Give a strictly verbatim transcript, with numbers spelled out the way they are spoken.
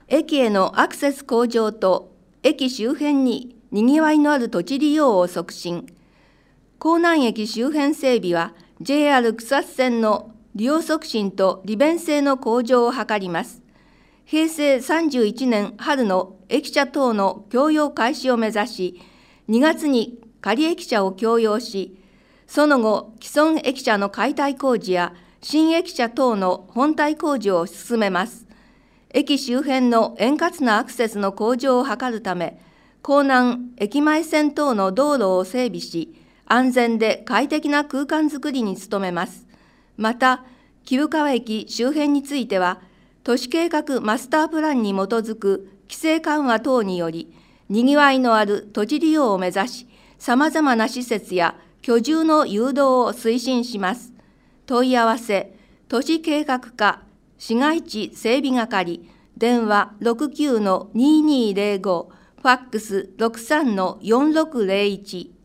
駅へのアクセス向上と駅周辺ににぎわいのある土地利用を促進。江南駅周辺整備は ジェイアール 草津線の利用促進と利便性の向上を図ります。へいせいさんじゅういちねん春の駅舎等の供用開始を目指し、にがつに仮駅舎を供用し、その後、既存駅舎の解体工事や新駅舎等の本体工事を進めます。駅周辺の円滑なアクセスの向上を図るため、江南駅前線等の道路を整備し、安全で快適な空間づくりに努めます。また、旧川駅周辺については、都市計画マスタープランに基づく規制緩和等により、にぎわいのある土地利用を目指し、さまざまな施設や居住の誘導を推進します。問い合わせ、都市計画課市街地整備係、電話 ろくきゅうのにーにーぜろご、ファックス ろくさんのよんろくぜろいち。